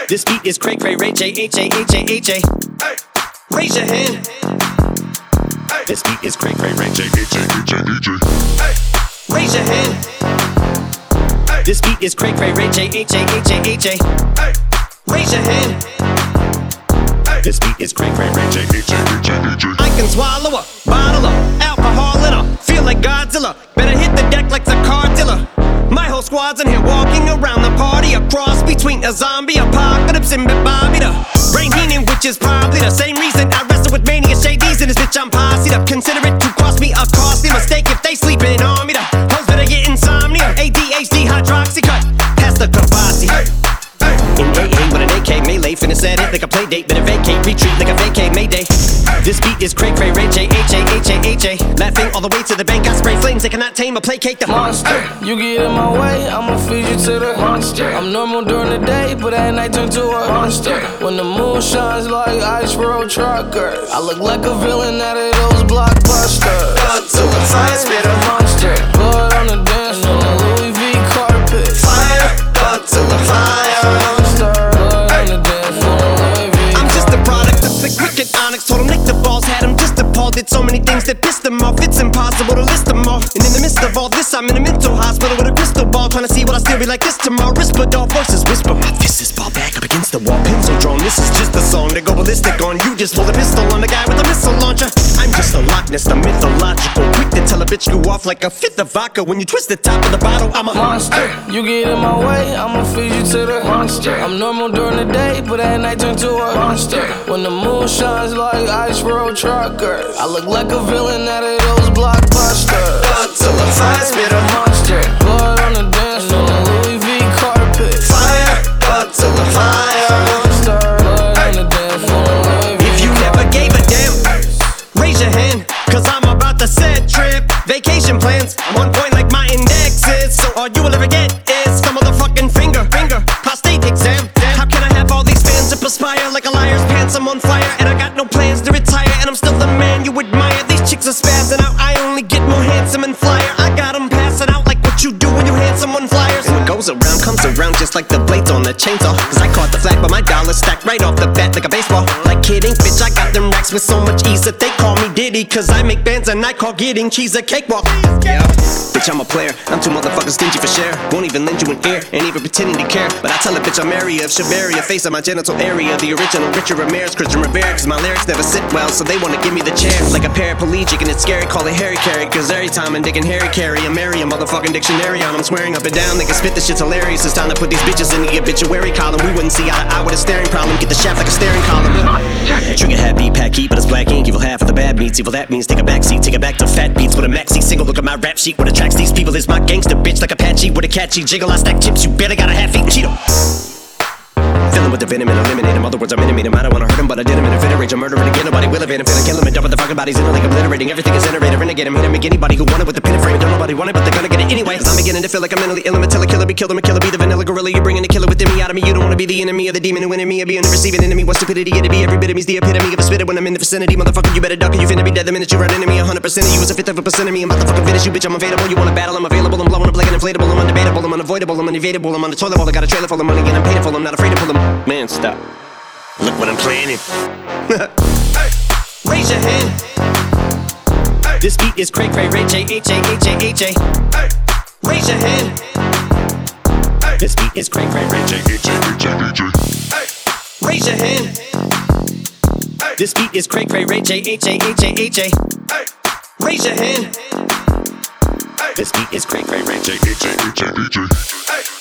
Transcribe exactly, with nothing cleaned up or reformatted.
This beat is cray cray, Ray J, H A, H A, H A. Raise your hand. This beat is cray cray, Ray J, H A, H A, H A. Raise your hand. This beat is cray cray, Ray J, H A, H A, H A. Raise your hand. This beat is cray cray, Ray J, H A, H A, H A. I can swallow a bottle of alcohol in her. Feel like Godzilla. Better hit the deck like the car dealer. My whole squad's in here walking around the party, a cross between a zombie apocalypse and Bobby the Brain Heenan, which is probably the same reason I wrestle with mania shades in this bitch. I'm posse up. Consider it to cost me a costly mistake if they sleeping on me. The hoes better get insomnia. A D H D hydroxy cut past the Kavasi. In A A with an A K melee, finna set it like a play date, better vacate, retreat like a vacate Mayday. This beat is cray cray, Ray J, H A, H A, H A. Laughing all the way to the bank, I spray flames, they cannot tame or placate the monster. You get in my way, I'ma feed you to the monster. I'm normal during the day, but at night turn to a monster. When the moon shines like ice road truckers, I look like a villain out of those blockbusters. Up to the fire, spit a monster. Blood on the dance floor, Louis V carpet. Fire, up to the fire. Told him lick the balls, had him just appalled. Did so many things that pissed him off, it's impossible to list them all. And in the midst of all this, I'm in a mental hospital with a crystal ball, trying to see what I still be like this tomorrow. Risperdal voices whisper, my fist is ball back up against the wall, pencil drawn. This is just a song to go ballistic on. You just hold a pistol on the guy with a missile launcher. I'm just a Loch Ness, the mythological, quick to tell a bitch you off like a fifth of vodka. When you twist the top of the bottle, I'm a monster. You get in my way, I'ma feed you to the monster. I'm normal during the day, but at night turn to a monster. When the moon shines like ice road truckers, I look like a villain out of those blockbusters. Up till the fire, spit a monster. Blood on the dance floor, Louis V carpet. Fire, up till the fire. Monster. Blood on the dance floor, Louis V If you never gave a damn, raise your hand, cause I'm about to set trip. Vacation plans, I'm on point like my index is. So all you will ever get is some motherfucking finger, finger, prostate exam. How can I have all these fans to perspire like a liar's pants? I'm on fire and I got no plans to retire, and I'm still the man you admire. These chicks are spazzing out, I only get more handsome and flyer. I got them passing out like what you do when you hand someone flyers. And what goes around comes around just like the blades on the chainsaw. Cause I caught the flag but my dollar's stacked right off the bat like a baseball. Like kidding, bitch, I got them racks with so much ease that they call me Diddy. Cause I make bands and I call getting cheese a cakewalk. Yeah, bitch, I'm a player, I'm too motherfucking stingy for share. Won't even lend you an ear, ain't even pretending to care. But I tell a bitch I'm area of Shiveria, face of my genital area. The original Richard Ramirez, Christian Rivera. Cause my lyrics never sit well, so they wanna give me the chair. Like a paraplegic and it's scary, call it Harry Carry. Cause every time I'm digging Harry Carry, I'm marry a motherfucking dictionary on. I'm swearing up and down, they can spit, this shit's hilarious. It's time to put these bitches in the obituary column. We wouldn't see eye to eye with a staring problem. Get the shaft like a staring column. Trigger hat, beat pack heat, but it's black ink. Evil half of the bad meats, evil that means take a back seat. Take it back to fat beats with a maxi single. Look at my rap sheet, what attracts these people is my gangster bitch. Like Apache with a catchy jiggle. I stack chips, you better got a half-eaten Cheeto. Filling with the venom and eliminate him. Other words, I'm intimate him. I don't wanna hurt him, but I did him in a fit of rage. I'm murdering again, nobody will evade him. Feeling kill him and dump the fucking bodies in a lake, obliterating. Everything is iterated, renegade him. Hit him, make anybody who want it with the pin and frame. Don't nobody want it, but they're gonna get it anyway. Cause I'm beginning to feel like I'm mentally ill. I'm a killer, killer, be killed. I'm a killer, be the vanilla gorilla. You're bringing the killer within me out of me. You don't wanna be the enemy of the demon who in me. Or being the receiving enemy. What stupidity it'd be. Every bit of me's the epitome of a spitter when I'm in the vicinity. Motherfucker, you better duck or you finna be dead the minute you run into me. one hundred percent of you is a fifth of a percent of me. I'm about to fucking finish you, bitch. I'm available. You wanna battle? I'm available. I'm blowing up like an inflatable. I'm undebatable. I'm unavoidable. I'm unevadable. I'm on the toilet bowl. I got a trailer full of money and I'm paid for. I'm not afraid to pull them. Man, stop. Look what I'm planning. Raise your hand. This beat is cray cray, Ray J, H A, H A, H A. Raise your hand. This beat is cray cray, Ray J, H A, H A, H A. Raise your hand. This beat is cray cray, Ray J, H A, H A, H A. Raise your hand. This beat is cray cray, Ray J, H A, H A, H A.